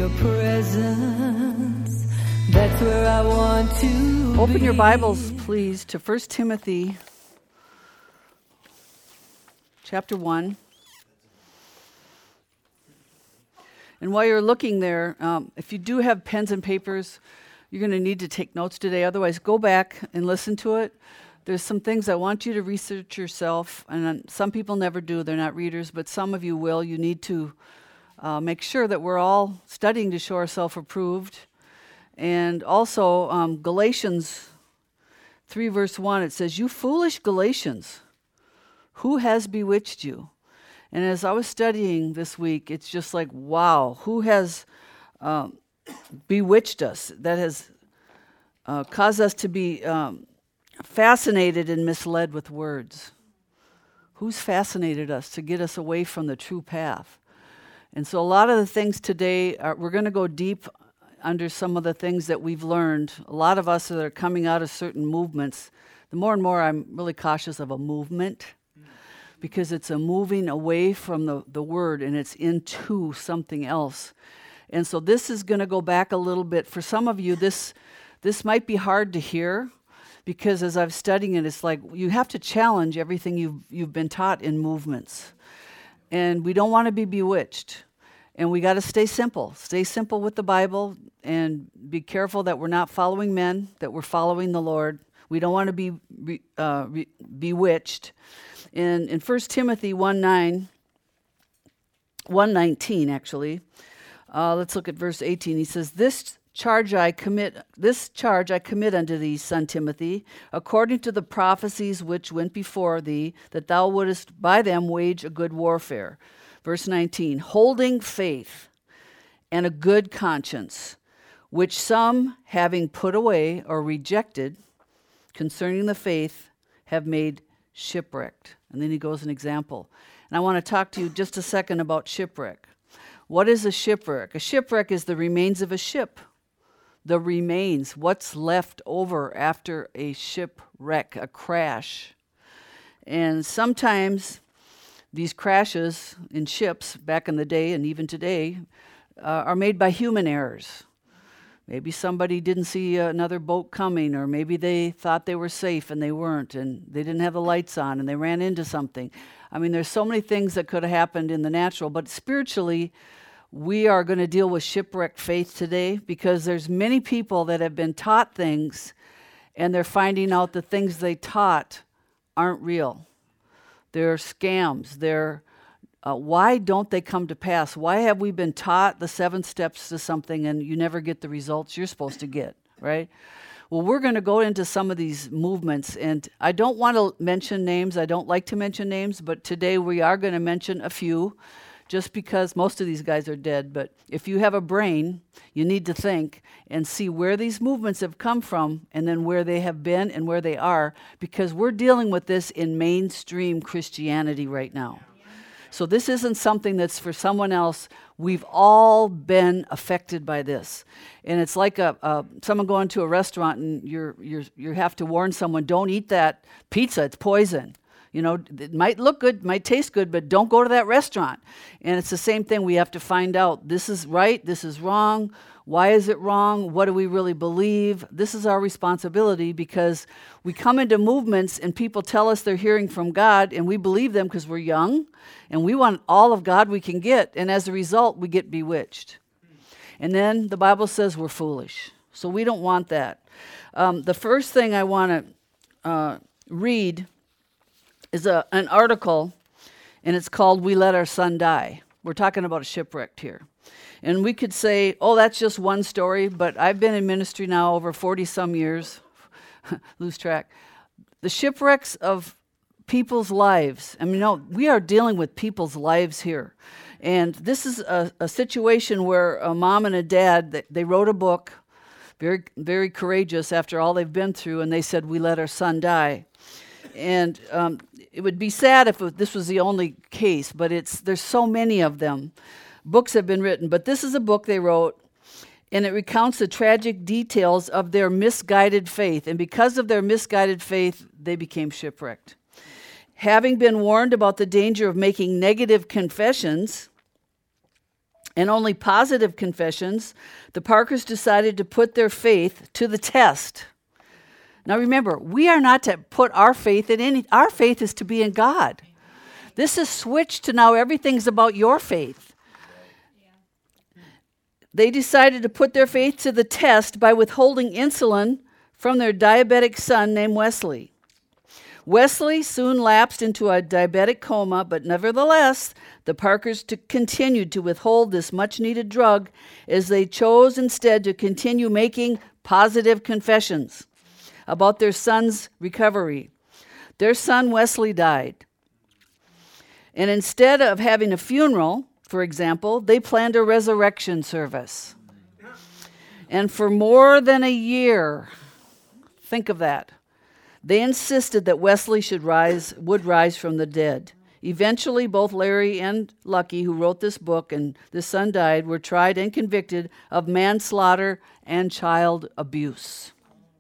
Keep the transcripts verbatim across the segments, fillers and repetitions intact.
your presence, that's where I want to Open be. your Bibles, please, to First Timothy chapter one. And while you're looking there, um, if you do have pens and papers, you're going to need to take notes today. Otherwise, go back and listen to it. There's some things I want you to research yourself, and some people never do. They're not readers, but some of you will. You need to uh, make sure that we're all studying to show ourselves approved. And also, um, Galatians three, verse one, it says, "You foolish Galatians, who has bewitched you?" And as I was studying this week, it's just like, wow, who has um, bewitched us, that has uh, caused us to be um, fascinated and misled with words? Who's fascinated us to get us away from the true path? And so a lot of the things today, are, we're going to go deep under some of the things that we've learned. A lot of us that are coming out of certain movements, the more and more I'm really cautious of a movement, because it's a moving away from the, the word and it's into something else. And so this is going to go back a little bit. For some of you, this this might be hard to hear, because as I'm studying it, it's like you have to challenge everything you've, you've been taught in movements. And we don't want to be bewitched. And we got to stay simple. Stay simple with the Bible and be careful that we're not following men, that we're following the Lord. We don't want to be re, uh, re, bewitched. In, in First Timothy one nine, one nineteen actually, uh, let's look at verse eighteen. He says, "This charge I commit, this charge I commit unto thee, son Timothy, according to the prophecies which went before thee, that thou wouldest by them wage a good warfare." Verse nineteen, "Holding faith and a good conscience, which some, having put away or rejected concerning the faith, have made shipwrecked." And then he goes an example. And I want to talk to you just a second about shipwreck. What is a shipwreck? A shipwreck is the remains of a ship. The remains, what's left over after a shipwreck, a crash. And sometimes these crashes in ships back in the day and even today uh, are made by human errors. Maybe somebody didn't see another boat coming, or maybe they thought they were safe and they weren't, and they didn't have the lights on and they ran into something. I mean, there's so many things that could have happened in the natural, but spiritually, we are going to deal with shipwrecked faith today, because there's many people that have been taught things and they're finding out the things they taught aren't real. They're scams. They're Uh, why don't they come to pass? Why have we been taught the seven steps to something and you never get the results you're supposed to get, right? Well, we're going to go into some of these movements, and I don't want to mention names. I don't like to mention names, but today we are going to mention a few, just because most of these guys are dead. But if you have a brain, you need to think and see where these movements have come from, and then where they have been and where they are, because we're dealing with this in mainstream Christianity right now. So this isn't something that's for someone else. We've all been affected by this. And it's like a, a someone going to a restaurant and you're, you're, you have to warn someone, don't eat that pizza, it's poison. You know, it might look good, might taste good, but don't go to that restaurant. And it's the same thing. We have to find out, this is right, this is wrong. Why is it wrong? What do we really believe? This is our responsibility, because we come into movements and people tell us they're hearing from God, and we believe them because we're young and we want all of God we can get. And as a result, we get bewitched. And then the Bible says we're foolish. So we don't want that. Um, the first thing I want to uh, read is a, an article, and it's called "We Let Our Son Die." We're talking about a shipwreck here. And we could say, oh, that's just one story, but I've been in ministry now over forty-some years. Lose track. The shipwrecks of people's lives. I mean, no, we are dealing with people's lives here. And this is a, a situation where a mom and a dad, they, they wrote a book, very, very courageous after all they've been through, and they said, "We let our son die." And um, it would be sad if it, this was the only case, but it's there's so many of them. Books have been written, but this is a book they wrote, and it recounts the tragic details of their misguided faith. And because of their misguided faith, they became shipwrecked. Having been warned about the danger of making negative confessions, and only positive confessions, the Parkers decided to put their faith to the test. Now remember, we are not to put our faith in any, our faith is to be in God. This is switched to now everything's about your faith. They decided to put their faith to the test by withholding insulin from their diabetic son named Wesley. Wesley soon lapsed into a diabetic coma, but nevertheless, the Parkers to continued to withhold this much-needed drug as they chose instead to continue making positive confessions about their son's recovery. Their son Wesley died. And instead of having a funeral, for example, they planned a resurrection service. And for more than a year, think of that, they insisted that Wesley should rise, would rise from the dead. Eventually, both Larry and Lucky, who wrote this book, and the son died, were tried and convicted of manslaughter and child abuse.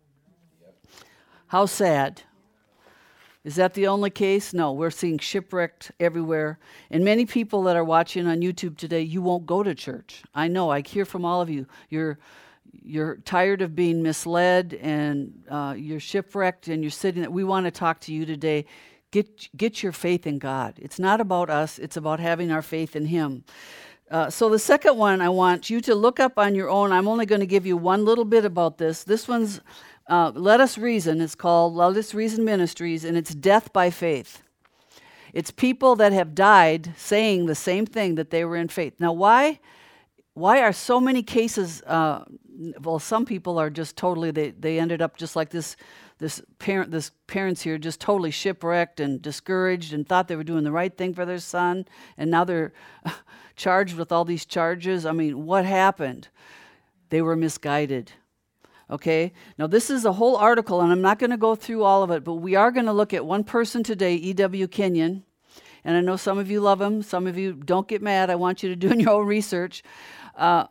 How sad. Is that the only case? No, we're seeing shipwrecked everywhere. And many people that are watching on YouTube today, you won't go to church. I know, I hear from all of you. You're you're tired of being misled, and uh, you're shipwrecked, and you're sitting there. We want to talk to you today. Get get your faith in God. It's not about us. It's about having our faith in Him. Uh, so the second one I want you to look up on your own. I'm only going to give you one little bit about this. This one's uh, Let Us Reason. It's called Let Us Reason Ministries, and it's Death by Faith. It's people that have died saying the same thing that they were in faith. Now, why? Why are so many cases? Uh, well, some people are just totally. They they ended up just like this. This parent, this parents here, just totally shipwrecked and discouraged, and thought they were doing the right thing for their son, and now they're charged with all these charges. I mean, what happened? They were misguided. Okay? Now, this is a whole article, and I'm not going to go through all of it, but we are going to look at one person today, E W Kenyon, and I know some of you love him. Some of you don't get mad. I want you to do your own research. Uh,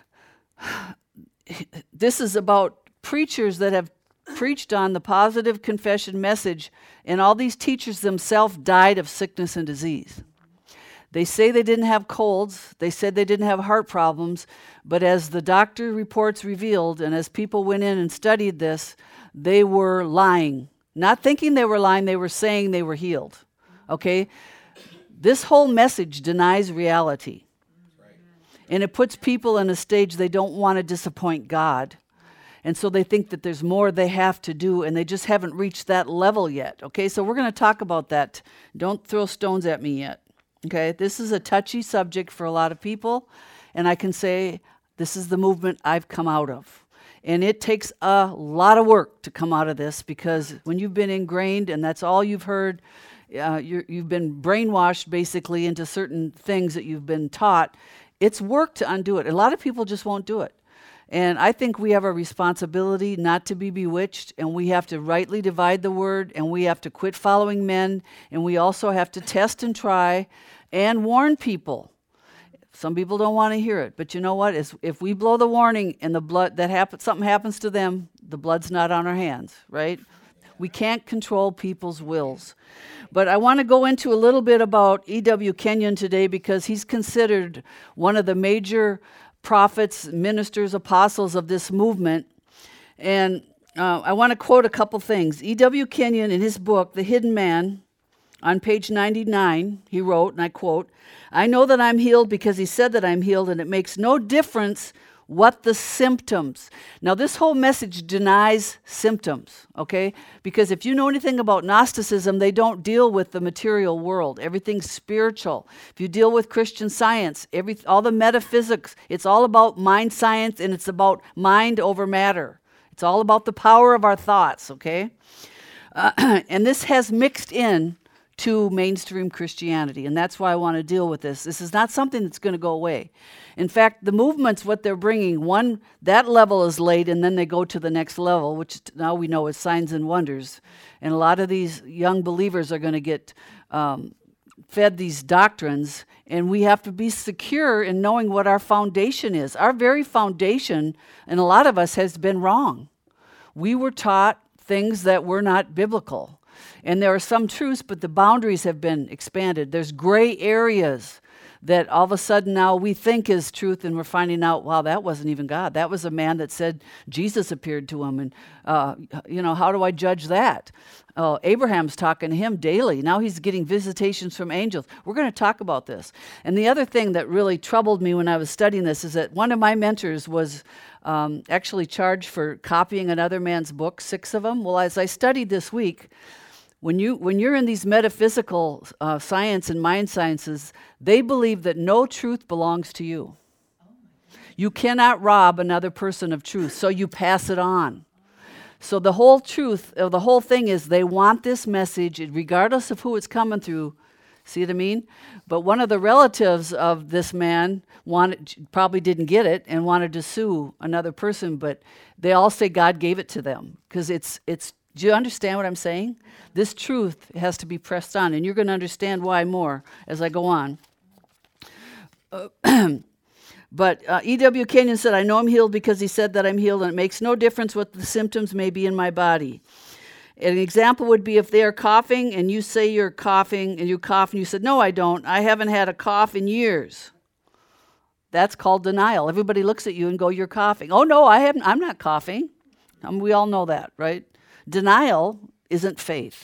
this is about preachers that have preached on the positive confession message, and all these teachers themselves died of sickness and disease. They say they didn't have colds. They said they didn't have heart problems. But as the doctor reports revealed, and as people went in and studied this, they were lying. Not thinking they were lying, they were saying they were healed. Okay? This whole message denies reality. And it puts people in a stage they don't want to disappoint God. And so they think that there's more they have to do, and they just haven't reached that level yet. Okay, so we're going to talk about that. Don't throw stones at me yet. Okay, this is a touchy subject for a lot of people, and I can say this is the movement I've come out of. And it takes a lot of work to come out of this, because when you've been ingrained and that's all you've heard, uh, you're, you've been brainwashed basically into certain things that you've been taught, it's work to undo it. A lot of people just won't do it. And I think we have a responsibility not to be bewitched, and we have to rightly divide the word, and we have to quit following men, and we also have to test and try and warn people. Some people don't want to hear it, but you know what? It's, if we blow the warning and the blood that happens, something happens to them, the blood's not on our hands, right? We can't control people's wills. But I want to go into a little bit about E W Kenyon today, because he's considered one of the major prophets, ministers, apostles of this movement. And uh, I want to quote a couple things. E W Kenyon, in his book, The Hidden Man, on page ninety-nine, he wrote, and I quote, "I know that I'm healed because he said that I'm healed, and it makes no difference what the symptoms." Now, this whole message denies symptoms, okay? Because if you know anything about Gnosticism, they don't deal with the material world. Everything's spiritual. If you deal with Christian Science, every all the metaphysics, it's all about mind science, and it's about mind over matter. It's all about the power of our thoughts, okay? Uh, and this has mixed in to mainstream Christianity, and that's why I want to deal with this. This is not something that's going to go away. In fact, the movements, what they're bringing, one, that level is laid, and then they go to the next level, which now we know is signs and wonders. And a lot of these young believers are going to get um, fed these doctrines, and we have to be secure in knowing what our foundation is. Our very foundation, and a lot of us, has been wrong. We were taught things that were not biblical. And there are some truths, but the boundaries have been expanded. There's gray areas that all of a sudden now we think is truth, and we're finding out, wow, that wasn't even God. That was a man that said Jesus appeared to him. And, uh, you know, how do I judge that? Uh, Abraham's talking to him daily. Now he's getting visitations from angels. We're going to talk about this. And the other thing that really troubled me when I was studying this is that one of my mentors was um, actually charged for copying another man's book, six of them. Well, as I studied this week, When, you, when you're in these metaphysical uh, science and mind sciences, they believe that no truth belongs to you. You cannot rob another person of truth, so you pass it on. So the whole truth, uh, the whole thing is they want this message, regardless of who it's coming through. See what I mean? But one of the relatives of this man wanted, probably didn't get it and wanted to sue another person, but they all say God gave it to them because it's it's. Do you understand what I'm saying? This truth has to be pressed on, and you're going to understand why more as I go on. Uh, but uh, E W Kenyon said, I know I'm healed because he said that I'm healed, and it makes no difference what the symptoms may be in my body. An example would be if they are coughing, and you say you're coughing, and you cough, and you said, no, I don't. I haven't had a cough in years. That's called denial. Everybody looks at you and go, you're coughing. Oh, no, I haven't. I'm not coughing. Um, we all know that, right? Denial isn't faith.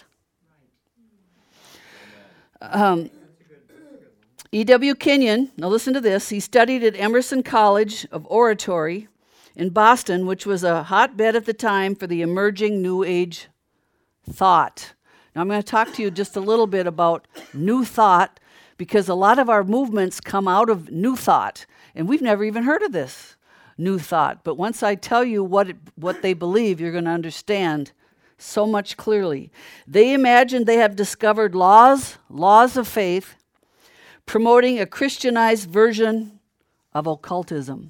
Um, E W Kenyon, now listen to this, he studied at Emerson College of Oratory in Boston, which was a hotbed at the time for the emerging New Age thought. Now I'm going to talk to you just a little bit about New Thought, because a lot of our movements come out of New Thought, and we've never even heard of this New Thought. But once I tell you what it, what they believe, you're going to understand so much clearly. They imagine they have discovered laws, laws of faith, promoting a Christianized version of occultism.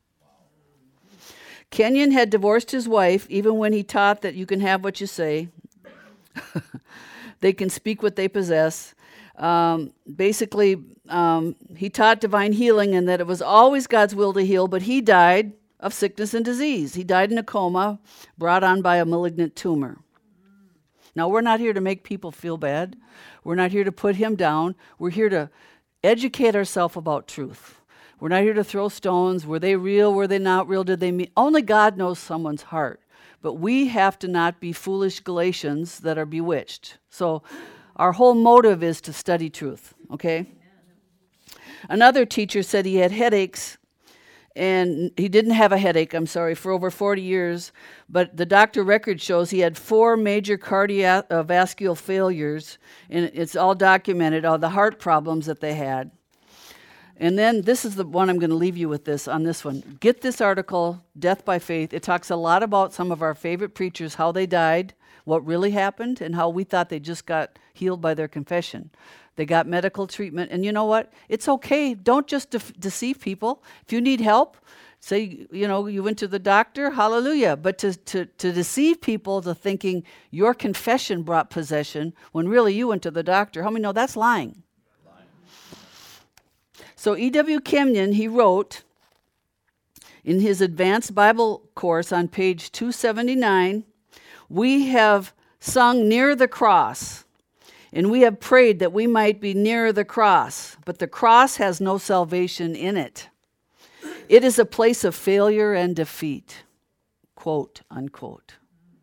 Kenyon had divorced his wife even when he taught that you can have what you say. They can speak what they possess. Um, basically, um, he taught divine healing and that it was always God's will to heal, but he died of sickness and disease. He died in a coma brought on by a malignant tumor. Now, we're not here to make people feel bad. We're not here to put him down. We're here to educate ourselves about truth. We're not here to throw stones. Were they real? Were they not real? Did they mean? Only God knows someone's heart. But we have to not be foolish Galatians that are bewitched. So our whole motive is to study truth, okay? Another teacher said he had headaches, and he didn't have a headache, I'm sorry, for over forty years, but the doctor record shows he had four major cardiovascular failures, and it's all documented, all the heart problems that they had. And then this is the one I'm going to leave you with this, on this one. Get this article, Death by Faith. It talks a lot about some of our favorite preachers, how they died, what really happened, and how we thought they just got healed by their confession. They got medical treatment, and you know what? It's okay. Don't just de- deceive people. If you need help, say, you know, you went to the doctor, hallelujah. But to, to, to deceive people to thinking your confession brought possession when really you went to the doctor, how many know that's lying? lying. So E W Kenyon, he wrote in his advanced Bible course on page two seventy-nine, we have sung near the cross, and we have prayed that we might be nearer the cross, but the cross has no salvation in it. It is a place of failure and defeat, quote, unquote.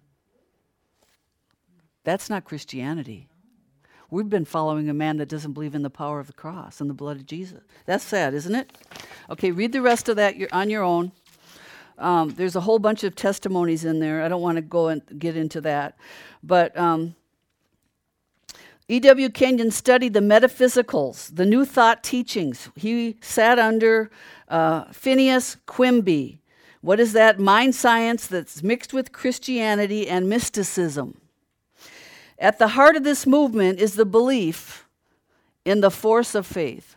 That's not Christianity. We've been following a man that doesn't believe in the power of the cross and the blood of Jesus. That's sad, isn't it? Okay, read the rest of that on your own. Um, there's a whole bunch of testimonies in there. I don't want to go and get into that. But um, E W Kenyon studied the metaphysicals, the New Thought teachings. He sat under uh, Phineas Quimby. What is that? Mind science that's mixed with Christianity and mysticism. At the heart of this movement is the belief in the force of faith.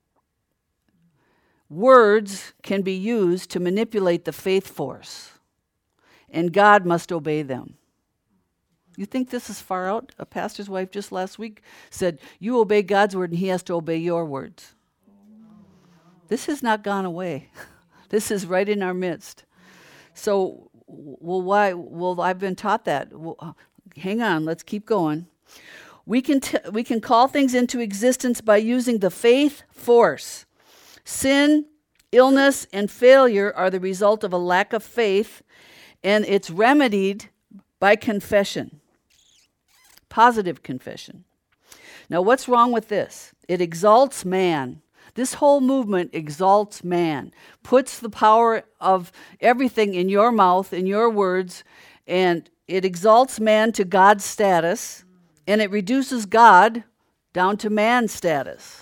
Words can be used to manipulate the faith force, and God must obey them. You think this is far out? A pastor's wife just last week said, you obey God's word and he has to obey your words. This has not gone away. This is right in our midst. So, well, why? Well, I've been taught that. Well, hang on, let's keep going. We can, t- we can call things into existence by using the faith force. Sin, illness, and failure are the result of a lack of faith, and it's remedied by confession. Positive confession. Now, what's wrong with this? It exalts man. This whole movement exalts man, puts the power of everything in your mouth, in your words, and it exalts man to God's status, and it reduces God down to man's status.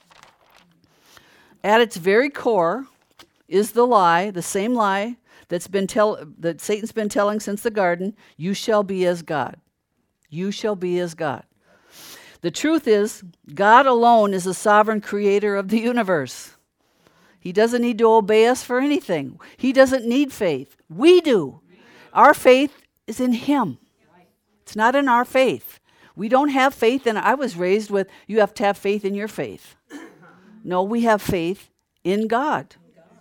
At its very core is the lie, the same lie that's been tell that Satan's been telling since the garden, you shall be as God. You shall be as God. The truth is, God alone is the sovereign creator of the universe. He doesn't need to obey us for anything. He doesn't need faith. We do. Our faith is in him. It's not in our faith. We don't have faith, and I was raised with, you have to have faith in your faith. No, we have faith in God.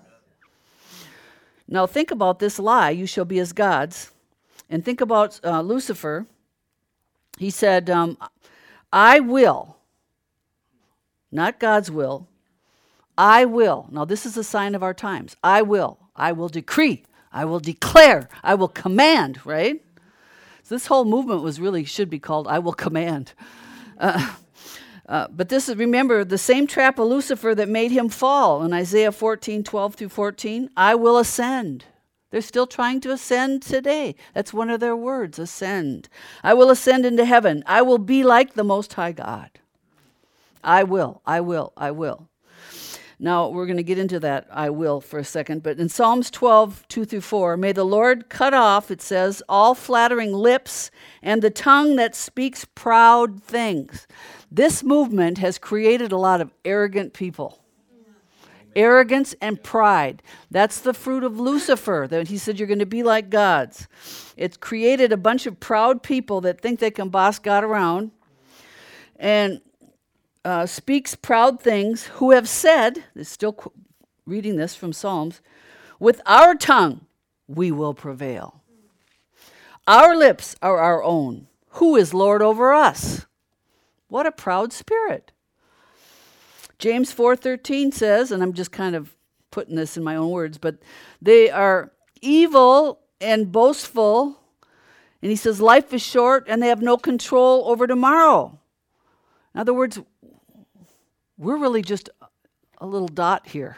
Now think about this lie, you shall be as gods, and think about uh, Lucifer. He said, um, I will, not God's will, I will. Now this is a sign of our times. I will. I will decree. I will declare. I will command, right? So this whole movement was really, should be called I will command. Uh, uh, but this is, remember, the same trap of Lucifer that made him fall in Isaiah fourteen, twelve through fourteen. I will ascend. They're still trying to ascend today. That's one of their words, ascend. I will ascend into heaven. I will be like the Most High God. I will, I will, I will. Now, we're going to get into that I will for a second. But in Psalms twelve, two through four, may the Lord cut off, it says, all flattering lips and the tongue that speaks proud things. This movement has created a lot of arrogant people. Arrogance and pride. That's the fruit of Lucifer. That he said you're going to be like gods. It's created a bunch of proud people that think they can boss God around and uh, speaks proud things, who have said, they're still qu- reading this from Psalms, with our tongue we will prevail. Our lips are our own. Who is Lord over us? What a proud spirit. James four thirteen says, and I'm just kind of putting this in my own words, but they are evil and boastful. And he says, life is short and they have no control over tomorrow. In other words, we're really just a little dot here.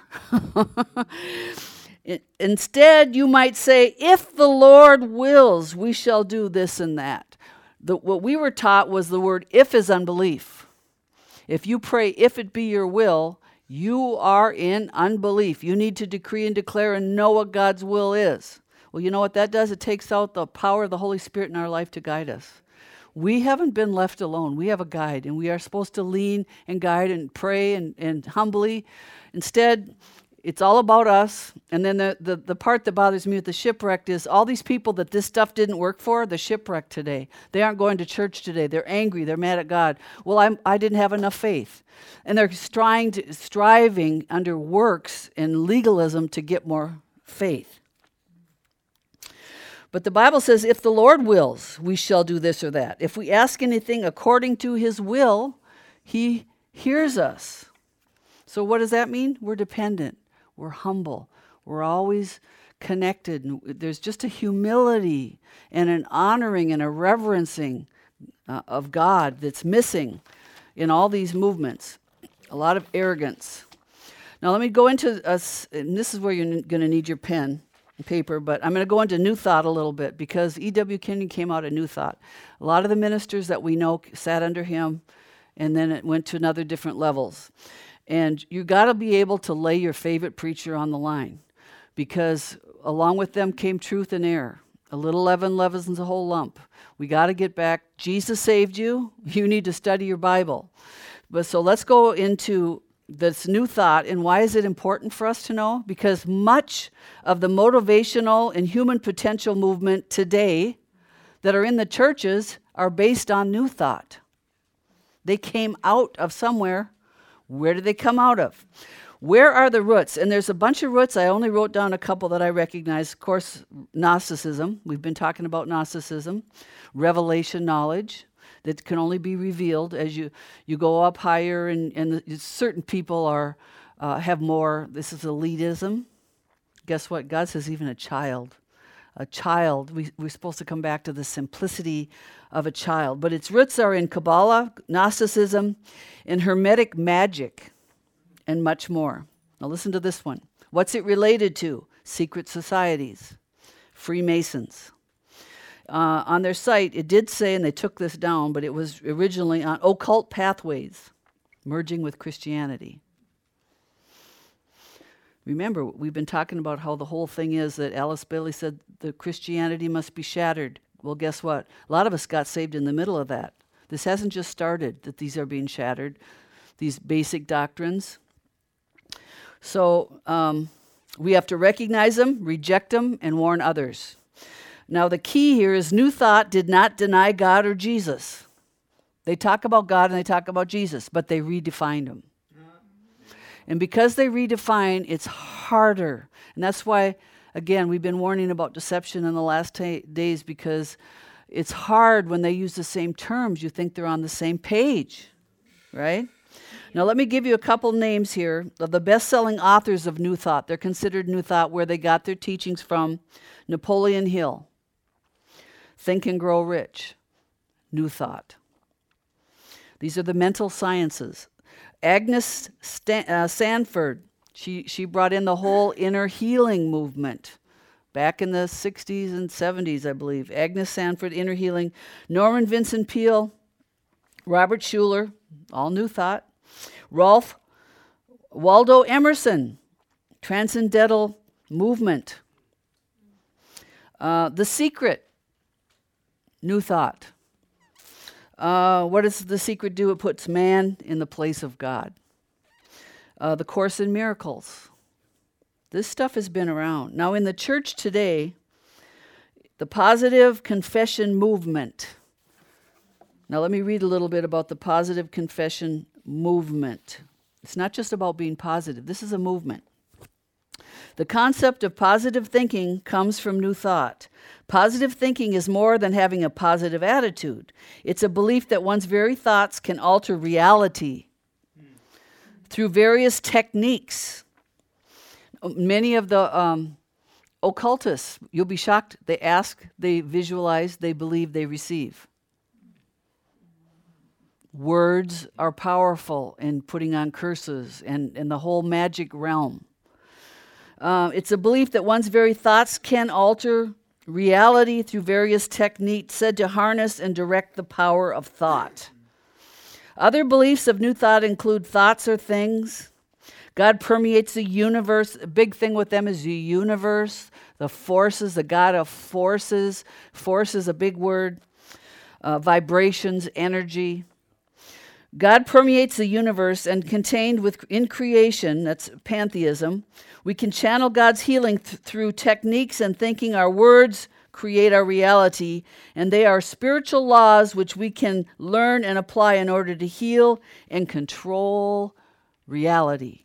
Instead, you might say, if the Lord wills, we shall do this and that. The, what we were taught was the word if is unbelief. If you pray, if it be your will, you are in unbelief. You need to decree and declare and know what God's will is. Well, you know what that does? It takes out the power of the Holy Spirit in our life to guide us. We haven't been left alone. We have a guide, and we are supposed to lean and guide and pray and, and humbly. Instead, it's all about us. And then the, the, the part that bothers me with the shipwrecked is all these people that this stuff didn't work for, the shipwrecked today. They aren't going to church today. They're angry. They're mad at God. Well, I'm, I didn't have enough faith. And they're trying to, striving under works and legalism to get more faith. But the Bible says, if the Lord wills, we shall do this or that. If we ask anything according to his will, he hears us. So what does that mean? We're dependent. We're humble. We're always connected. There's just a humility and an honoring and a reverencing uh, of God that's missing in all these movements. A lot of arrogance. Now let me go into, a, and this is where you're going to need your pen and paper, but I'm going to go into New Thought a little bit because E W Kenyon came out of New Thought. A lot of the ministers that we know sat under him, and then it went to another different levels. And you got to be able to lay your favorite preacher on the line, because along with them came truth and error. A little leaven leavens the whole lump. We got to get back. Jesus saved you. You need to study your Bible. But so let's go into this New Thought, and why is it important for us to know? Because much of the motivational and human potential movement today that are in the churches are based on New Thought. They came out of somewhere. Where did they come out of? Where are the roots? And there's a bunch of roots. I only wrote down a couple that I recognize. Of course, Gnosticism. We've been talking about Gnosticism. Revelation knowledge. that can only be revealed as you, you go up higher, and, and the, certain people are uh, have more. This is elitism. Guess what? God says even a child. A child, we, we're supposed to come back to the simplicity of a child. But its roots are in Kabbalah, Gnosticism, in Hermetic magic, and much more. Now listen to this one. What's it related to? Secret societies, Freemasons. Uh, on their site, it did say, and they took this down, but it was originally on occult pathways, merging with Christianity. Remember, we've been talking about how the whole thing is that Alice Bailey said the Christianity must be shattered. Well, guess what? A lot of us got saved in the middle of that. This hasn't just started, that these are being shattered, these basic doctrines. So um, we have to recognize them, reject them, and warn others. Now, the key here is New Thought did not deny God or Jesus. They talk about God and they talk about Jesus, but they redefined them. And because they redefine, it's harder. And that's why, again, we've been warning about deception in the last ta- days because it's hard when they use the same terms. You think they're on the same page, right? Now, let me give you a couple names here of the best-selling authors of New Thought. They're considered New Thought, where they got their teachings from. Napoleon Hill, Think and Grow Rich, New Thought. These are the mental sciences. Agnes Stan- uh, Sanford, she, she brought in the whole inner healing movement back in the sixties and seventies, I believe. Agnes Sanford, inner healing. Norman Vincent Peale, Robert Schuller, all New Thought. Ralph Waldo Emerson, Transcendental Movement. Uh, the Secret, New Thought. Uh, what does The Secret do? It puts man in the place of God. Uh, the Course in Miracles. This stuff has been around. Now, in the church today, the Positive Confession Movement. Now, let me read a little bit about the Positive Confession Movement. It's not just about being positive. This is a movement. The concept of positive thinking comes from New Thought. Positive thinking is more than having a positive attitude. It's a belief that one's very thoughts can alter reality through various techniques. Many of the um, occultists, you'll be shocked, they ask, they visualize, they believe, they receive. Words are powerful in putting on curses and, and the whole magic realm. Uh, it's a belief that one's very thoughts can alter reality through various techniques said to harness and direct the power of thought. Other beliefs of New Thought include thoughts are things. God permeates the universe. A big thing with them is the universe, the forces, the God of forces. Force is a big word. Uh, vibrations, energy. God permeates the universe and contained within creation, that's pantheism. We can channel God's healing th- through techniques and thinking. Our words create our reality, and they are spiritual laws which we can learn and apply in order to heal and control reality.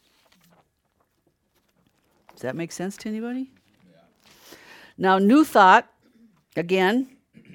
Does that make sense to anybody? Yeah. Now, New Thought, again,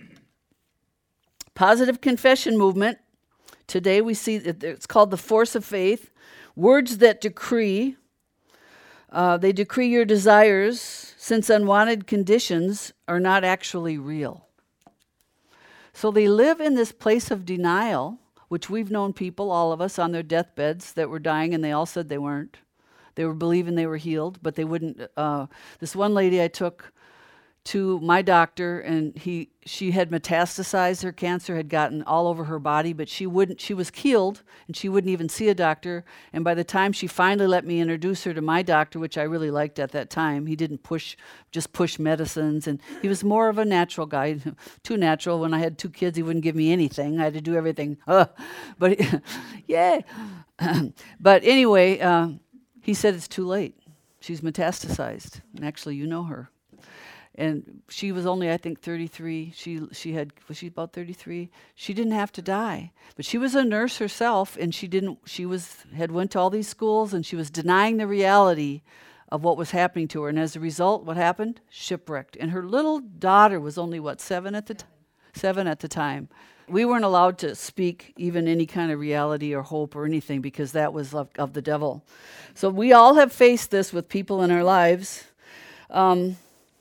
Positive Confession Movement. Today we see that it's called the Force of Faith. Words that decree. Uh, they decree your desires, since unwanted conditions are not actually real. So they live in this place of denial, which we've known people, all of us, on their deathbeds that were dying, and they all said they weren't. They were believing they were healed, but they wouldn't. Uh, this one lady I took to my doctor, and he she had metastasized. Her cancer had gotten all over her body, but she wouldn't. She was healed, and she wouldn't even see a doctor. And by the time she finally let me introduce her to my doctor, which I really liked at that time, he didn't push, just push medicines, and he was more of a natural guy, too natural. When I had two kids, he wouldn't give me anything. I had to do everything. Uh, but yeah, but anyway, uh, he said it's too late. She's metastasized, and actually, you know her. And she was only, I think, thirty-three. She she had was she about thirty-three? She didn't have to die, but she was a nurse herself, and she didn't. She was had went to all these schools, and she was denying the reality of what was happening to her. And as a result, what happened? Shipwrecked. And her little daughter was only what seven at the t- seven at the time. we weren't allowed to speak even any kind of reality or hope or anything because that was of, of the devil. So we all have faced this with people in our lives. Um,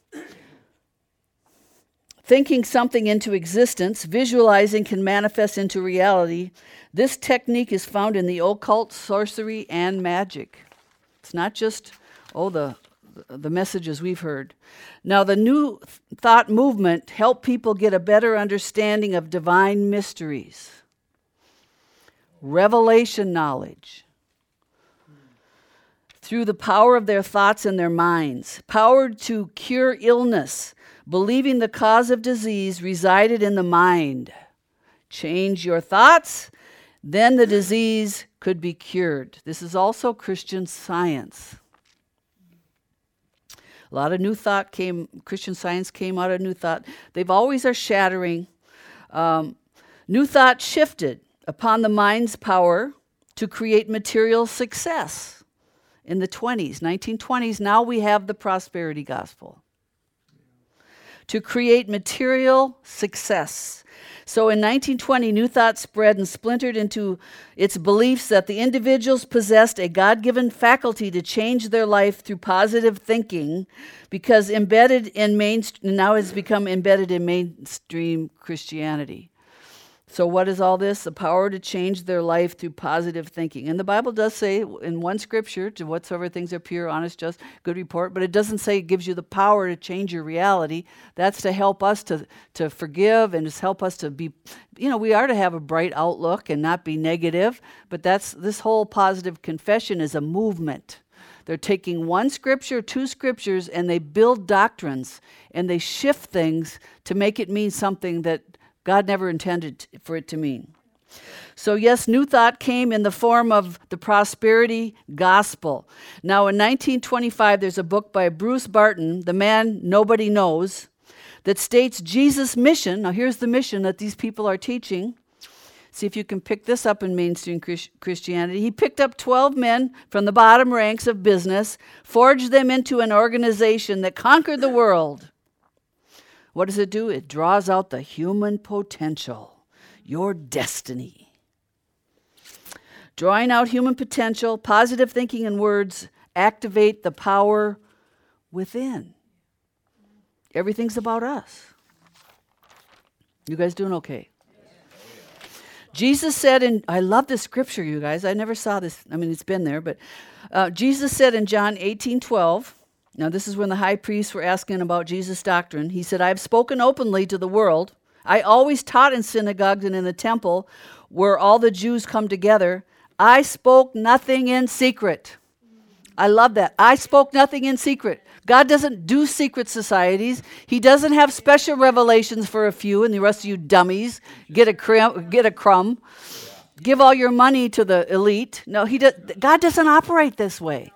thinking something into existence, visualizing can manifest into reality. This technique is found in the occult, sorcery, and magic. It's not just, oh, the the messages we've heard. Now, the New Thought movement helped people get a better understanding of divine mysteries, revelation knowledge, through the power of their thoughts and their minds, power to cure illness, believing the cause of disease resided in the mind. Change your thoughts, then the disease could be cured. This is also Christian Science. A lot of New Thought came, Christian Science came out of New Thought. They've always are shattering. Um, New Thought shifted upon the mind's power to create material success in the twenties, nineteen twenties. Now we have the prosperity gospel. To create material success. So in nineteen twenty, New Thought spread and splintered into its beliefs that the individuals possessed a God-given faculty to change their life through positive thinking, because embedded in mainstream, now has become embedded in mainstream Christianity. So what is all this? The power to change their life through positive thinking. And the Bible does say in one scripture, to whatsoever things are pure, honest, just, good report, but it doesn't say it gives you the power to change your reality. That's to help us to, to forgive and just help us to be, you know, we are to have a bright outlook and not be negative, but that's, this whole positive confession is a movement. They're taking one scripture, two scriptures, and they build doctrines, and they shift things to make it mean something that God never intended for it to mean. So yes, New Thought came in the form of the prosperity gospel. Now in nineteen twenty-five, there's a book by Bruce Barton, The Man Nobody Knows, that states Jesus' mission. Now here's the mission that these people are teaching. See if you can pick this up in mainstream Chris- Christianity. He picked up twelve men from the bottom ranks of business, forged them into an organization that conquered the world. What does it do? It draws out the human potential, your destiny. Drawing out human potential, positive thinking and words activate the power within. Everything's about us. You guys doing okay? Jesus said in, I love this scripture, you guys. I never saw this. I mean, it's been there, but uh, Jesus said in John eighteen twelve, now, this is when the high priests were asking about Jesus' doctrine. He said, I have spoken openly to the world. I always taught in synagogues and in the temple where all the Jews come together. I spoke nothing in secret. I love that. I spoke nothing in secret. God doesn't do secret societies. He doesn't have special revelations for a few, and the rest of you dummies get a crumb. Get a crumb. Give all your money to the elite. No, he does, God doesn't operate this way.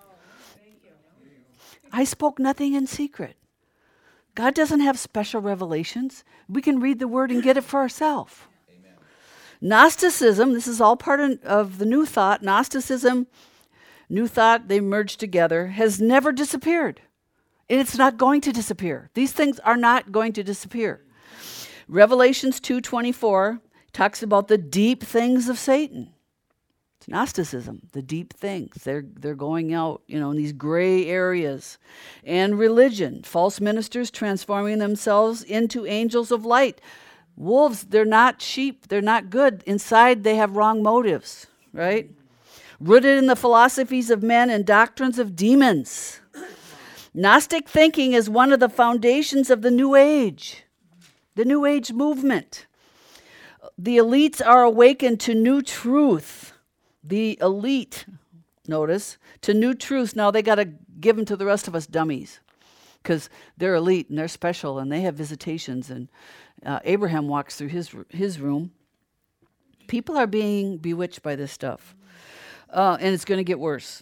I spoke nothing in secret. God doesn't have special revelations. We can read the word and get it for ourselves. Amen. Gnosticism, this is all part of, of the New Thought. Gnosticism, New Thought, they merged together, has never disappeared. And it's not going to disappear. These things are not going to disappear. Revelations two twenty-four talks about the deep things of Satan. It's Gnosticism, the deep things. They're they're going out, you know, in these gray areas. And religion, false ministers transforming themselves into angels of light. Wolves, they're not sheep, they're not good. Inside they have wrong motives, right? Rooted in the philosophies of men and doctrines of demons. Gnostic thinking is one of the foundations of the New Age, the New Age movement. The elites are awakened to new truth. The elite, notice, to new truths. Now they got to give them to the rest of us dummies because they're elite and they're special and they have visitations. And uh, Abraham walks through his his room. People are being bewitched by this stuff. Uh, and it's going to get worse.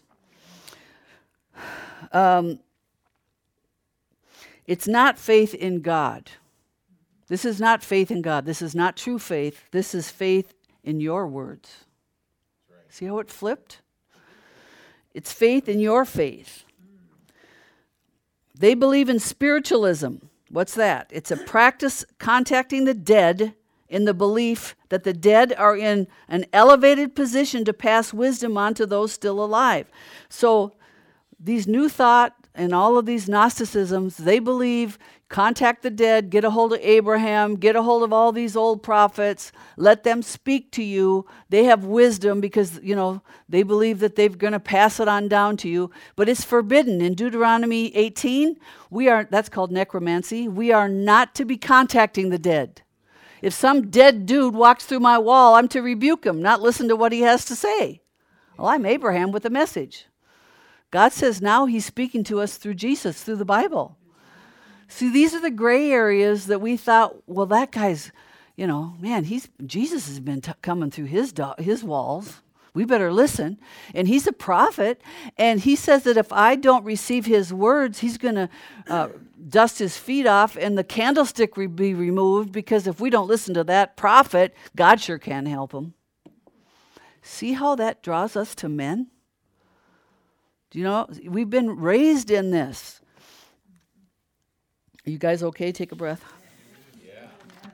Um, it's not faith in God. This is not faith in God. This is not true faith. This is faith in your words. See how it flipped? It's faith in your faith. They believe in spiritualism. What's that? It's a practice contacting the dead in the belief that the dead are in an elevated position to pass wisdom on to those still alive. So these New Thought and all of these Gnosticisms, they believe contact the dead, get a hold of Abraham, get a hold of all these old prophets, let them speak to you. They have wisdom because, you know, they believe that they're going to pass it on down to you. But it's forbidden. In Deuteronomy eighteen, we are, that's called necromancy. We are not to be contacting the dead. If some dead dude walks through my wall, I'm to rebuke him, not listen to what he has to say. Well, I'm Abraham with a message. God says now he's speaking to us through Jesus, through the Bible. See, these are the gray areas that we thought, well, that guy's, you know, man, he's Jesus has been t- coming through his do- his walls. We better listen. And he's a prophet. And he says that if I don't receive his words, he's going to uh, dust his feet off and the candlestick will be removed, because if we don't listen to that prophet, God sure can help him. See how that draws us to men? Do you know, we've been raised in this. Are you guys okay? Take a breath. Yeah.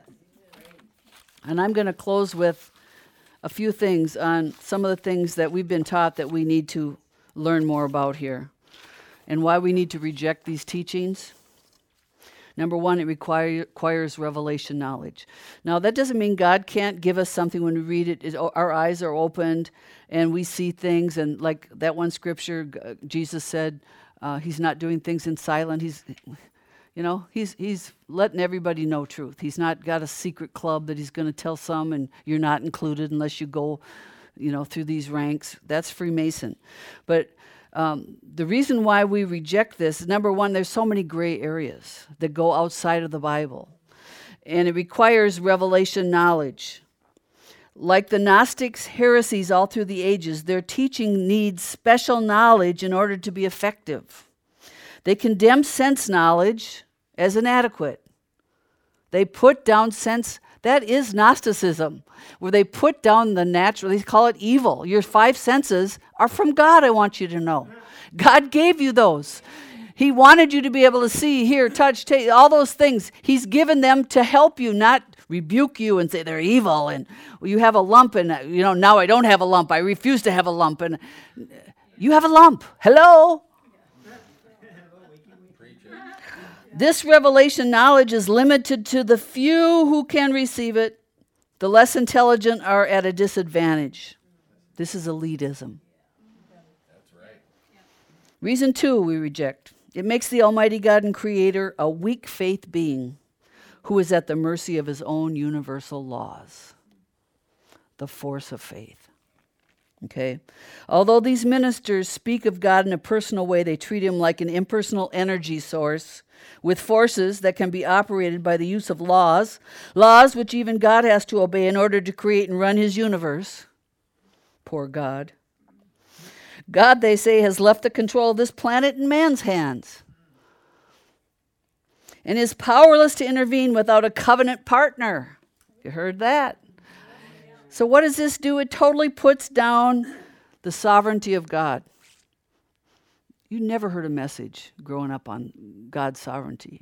And I'm going to close with a few things on some of the things that we've been taught that we need to learn more about here, and why we need to reject these teachings. Number one, it require, requires revelation knowledge. Now, that doesn't mean God can't give us something when we read it. it. Our eyes are opened and we see things. And like that one scripture, uh, Jesus said, uh, he's not doing things in silent. He's, you know, he's he's letting everybody know truth. He's not got a secret club that he's going to tell some and you're not included unless you go, you know, through these ranks. That's Freemason. But Um, the reason why we reject this is, number one, there's so many gray areas that go outside of the Bible. And it requires revelation knowledge. Like the Gnostics' heresies all through the ages, their teaching needs special knowledge in order to be effective. They condemn sense knowledge as inadequate. They put down sense. That is Gnosticism, where they put down the natural. They call it evil. Your five senses are from God, I want you to know. God gave you those. He wanted you to be able to see, hear, touch, taste, all those things. He's given them to help you, not rebuke you and say they're evil. And well, you have a lump, and you know, now I don't have a lump. I refuse to have a lump. And you have a lump. Hello? This revelation knowledge is limited to the few who can receive it. The less intelligent are at a disadvantage. This is elitism. That's right. Reason two, we reject. It makes the Almighty God and Creator a weak faith being who is at the mercy of his own universal laws. The force of faith. Okay? Although these ministers speak of God in a personal way, they treat him like an impersonal energy source with forces that can be operated by the use of laws, laws which even God has to obey in order to create and run his universe. Poor God. God, they say, has left the control of this planet in man's hands and is powerless to intervene without a covenant partner. You heard that? So what does this do? It totally puts down the sovereignty of God. You never heard a message growing up on God's sovereignty.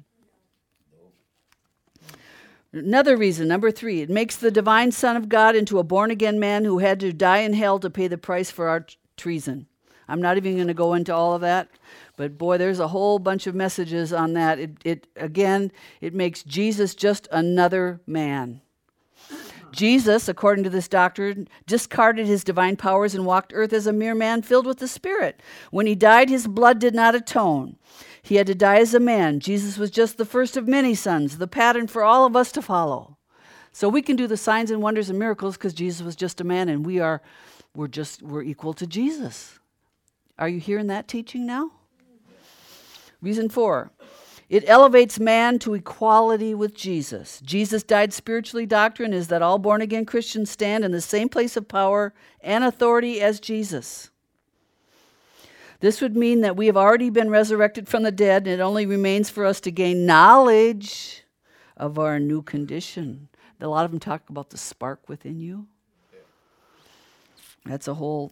Another reason, number three, it makes the divine Son of God into a born-again man who had to die in hell to pay the price for our t- treason. I'm not even going to go into all of that, but boy, there's a whole bunch of messages on that. It, it again, it makes Jesus just another man. Jesus, according to this doctrine, discarded his divine powers and walked earth as a mere man filled with the Spirit. When he died, his blood did not atone. He had to die as a man. Jesus was just the first of many sons, the pattern for all of us to follow. So we can do the signs and wonders and miracles because Jesus was just a man, and we are, we're just, we're equal to Jesus. Are you hearing that teaching now? Reason four. It elevates man to equality with Jesus. Jesus died spiritually doctrine is that all born-again Christians stand in the same place of power and authority as Jesus. This would mean that we have already been resurrected from the dead, and it only remains for us to gain knowledge of our new condition. A lot of them talk about the spark within you. That's a whole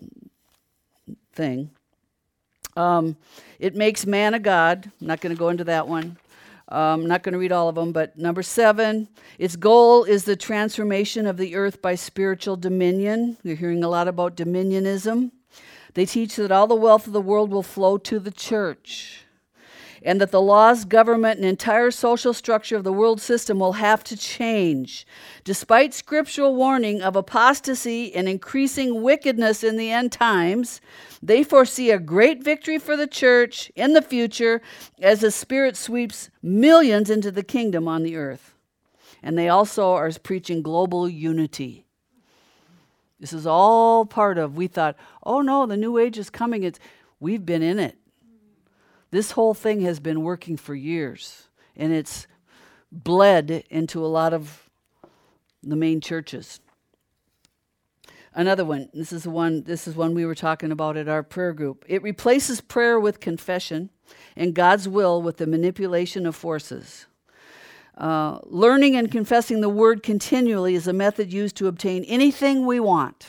thing. Um, it makes man a god. I'm not going to go into that one. Um, I'm not going to read all of them, but number seven, its goal is the transformation of the earth by spiritual dominion. You're hearing a lot about dominionism. They teach that all the wealth of the world will flow to the church, and that the laws, government, and entire social structure of the world system will have to change. Despite scriptural warning of apostasy and increasing wickedness in the end times, they foresee a great victory for the church in the future as the Spirit sweeps millions into the kingdom on the earth. And they also are preaching global unity. This is all part of, we thought, oh no, the new age is coming. It's, we've been in it. This whole thing has been working for years, and it's bled into a lot of the main churches. Another one, this is the one, this is one we were talking about at our prayer group. It replaces prayer with confession and God's will with the manipulation of forces. Uh, learning and confessing the word continually is a method used to obtain anything we want.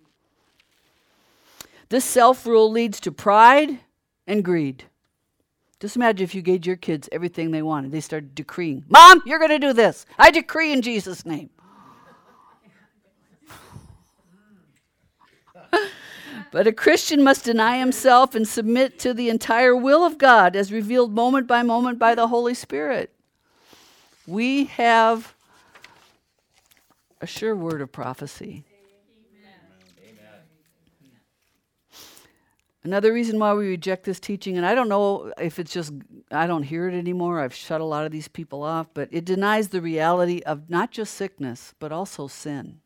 This self-rule leads to pride and greed. Just imagine if you gave your kids everything they wanted. They started decreeing, Mom, you're going to do this. I decree in Jesus' name. But a Christian must deny himself and submit to the entire will of God as revealed moment by moment by the Holy Spirit. We have a sure word of prophecy. Another reason why we reject this teaching, and I don't know if it's just, I don't hear it anymore. I've shut a lot of these people off, but it denies the reality of not just sickness, but also sin.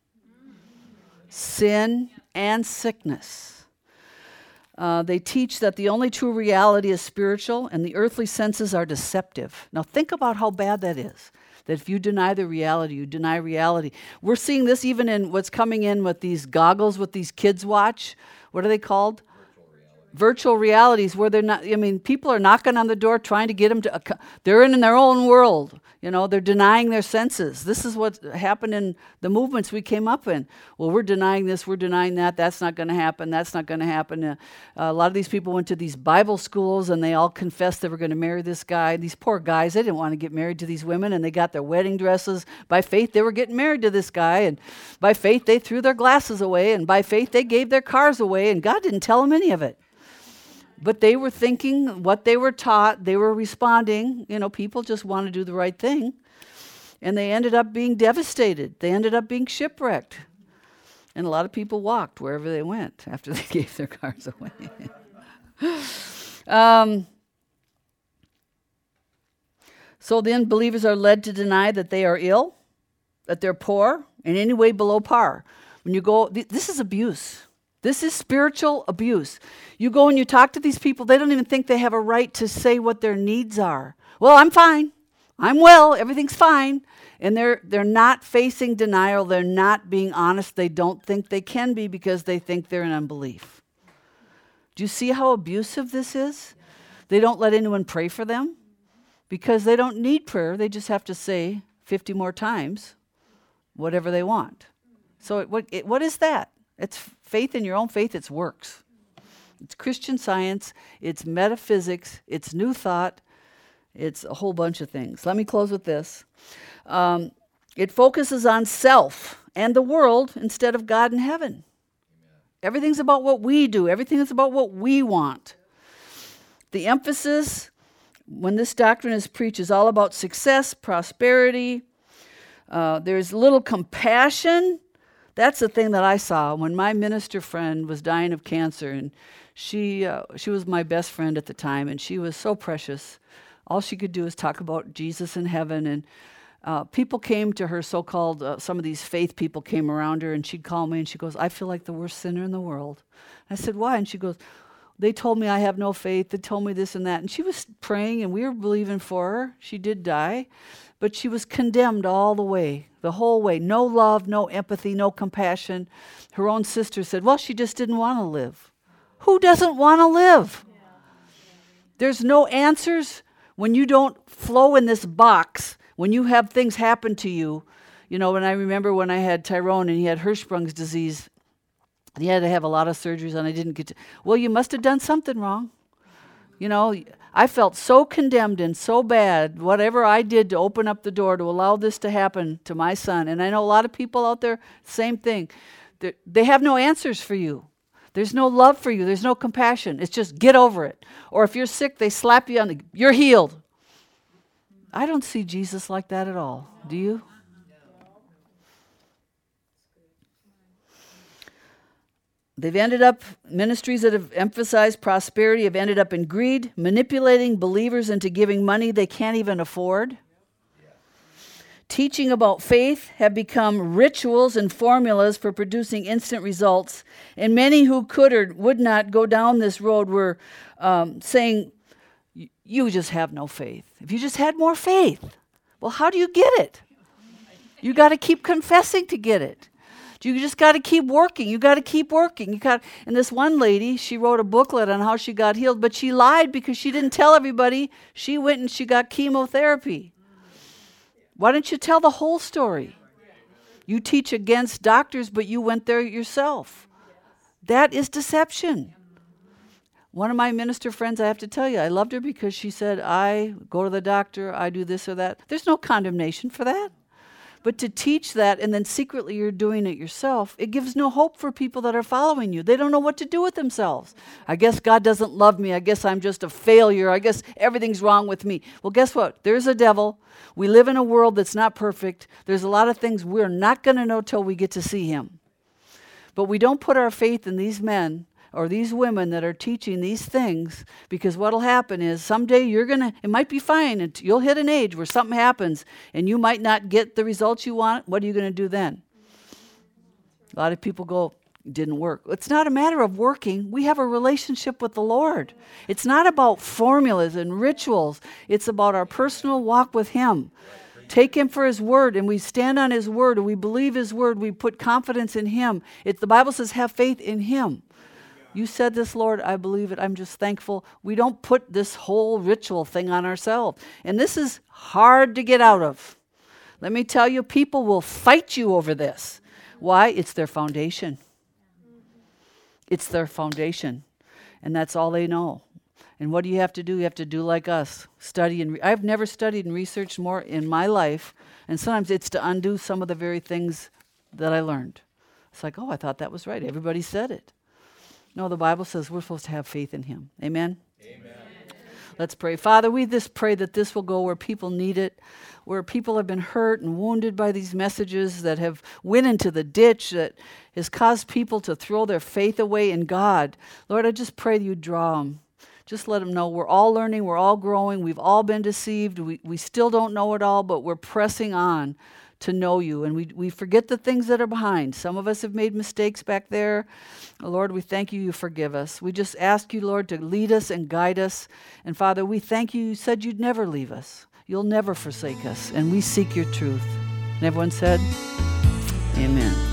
Sin and sickness. Uh, they teach that the only true reality is spiritual and the earthly senses are deceptive. Now think about how bad that is. That if you deny the reality, you deny reality. We're seeing this even in what's coming in with these goggles with these kids watch. What are they called? Virtual realities, where they're not, I mean, people are knocking on the door trying to get them to, uh, they're in their own world. You know, they're denying their senses. This is what happened in the movements we came up in. Well, we're denying this, we're denying that, that's not going to happen, that's not going to happen. Uh, a lot of these people went to these Bible schools and they all confessed they were going to marry this guy. These poor guys, they didn't want to get married to these women, and they got their wedding dresses. By faith, they were getting married to this guy, and by faith, they threw their glasses away, and by faith, they gave their cars away, and God didn't tell them any of it. But they were thinking what they were taught, they were responding. You know, people just want to do the right thing. And they ended up being devastated. They ended up being shipwrecked. And a lot of people walked wherever they went after they gave their cars away. um, so then believers are led to deny that they are ill, that they're poor, in any way below par. When you go, th- this is abuse. This is spiritual abuse. You go and you talk to these people, they don't even think they have a right to say what their needs are. Well, I'm fine. I'm well. Everything's fine. And they're they're not facing denial. They're not being honest. They don't think they can be because they think they're in unbelief. Do you see how abusive this is? They don't let anyone pray for them because they don't need prayer. They just have to say fifty more times whatever they want. So it, what, it, what is that? It's faith in your own faith. It's works. It's Christian Science. It's metaphysics. It's New Thought. It's a whole bunch of things. Let me close with this. Um, it focuses on self and the world instead of God and heaven. Amen. Everything's about what we do. Everything is about what we want. The emphasis when this doctrine is preached is all about success, prosperity. Uh, there's little compassion. That's the thing that I saw when my minister friend was dying of cancer, and she uh, she was my best friend at the time, and she was so precious. All she could do is talk about Jesus in heaven, and uh, people came to her, so-called, uh, some of these faith people came around her, and she'd call me, and she goes, I feel like the worst sinner in the world. I said, why? And she goes, they told me I have no faith. They told me this and that. And she was praying, and we were believing for her. She did die, but she was condemned all the way. The whole way. No love, no empathy, no compassion. Her own sister said, well, she just didn't want to live. Who doesn't want to live? Yeah. There's no answers when you don't flow in this box, when you have things happen to you. You know, when I remember when I had Tyrone and he had Hirschsprung's disease, he had to have a lot of surgeries and I didn't get to, well, you must have done something wrong. You know, I felt so condemned and so bad, whatever I did to open up the door to allow this to happen to my son. And I know a lot of people out there, same thing. They're, they have no answers for you. There's no love for you. There's no compassion. It's just get over it. Or if you're sick, they slap you on the, you're healed. I don't see Jesus like that at all. Do you? They've ended up, ministries that have emphasized prosperity have ended up in greed, manipulating believers into giving money they can't even afford. Teaching about faith have become rituals and formulas for producing instant results. And many who could or would not go down this road were um, saying, you just have no faith. If you just had more faith. Well, how do you get it? You got to keep confessing to get it. You just got to keep working. You got to keep working. You got. And this one lady, she wrote a booklet on how she got healed, but she lied because she didn't tell everybody. She went and she got chemotherapy. Why don't you tell the whole story? You teach against doctors, but you went there yourself. That is deception. One of my minister friends, I have to tell you, I loved her because she said, I go to the doctor, I do this or that. There's no condemnation for that. But to teach that and then secretly you're doing it yourself, it gives no hope for people that are following you. They don't know what to do with themselves. I guess God doesn't love me. I guess I'm just a failure. I guess everything's wrong with me. Well, guess what? There's a devil. We live in a world that's not perfect. There's a lot of things we're not going to know till we get to see him. But we don't put our faith in these men or these women that are teaching these things, because what'll happen is someday you're going to, it might be fine, and you'll hit an age where something happens and you might not get the results you want. What are you going to do then? A lot of people go, it didn't work. It's not a matter of working. We have a relationship with the Lord. It's not about formulas and rituals. It's about our personal walk with him. Take him for his word, and we stand on his word, and we believe his word. We put confidence in him. It, the Bible says have faith in him. You said this, Lord, I believe it. I'm just thankful. We don't put this whole ritual thing on ourselves. And this is hard to get out of. Let me tell you, people will fight you over this. Why? It's their foundation. It's their foundation. And that's all they know. And what do you have to do? You have to do like us. Study and re- I've never studied and researched more in my life. And sometimes it's to undo some of the very things that I learned. It's like, oh, I thought that was right. Everybody said it. No, the Bible says we're supposed to have faith in him. Amen? Amen. Let's pray. Father, we just pray that this will go where people need it, where people have been hurt and wounded by these messages that have went into the ditch, that has caused people to throw their faith away in God. Lord, I just pray that you draw them. Just let them know we're all learning, we're all growing, we've all been deceived, we, we still don't know it all, but we're pressing on to know you, and we we forget the things that are behind. Some of us have made mistakes back there. Lord, we thank you, you forgive us. We just ask you, Lord, to lead us and guide us. And Father, we thank you, you said you'd never leave us. You'll never forsake us, and we seek your truth. And everyone said, amen.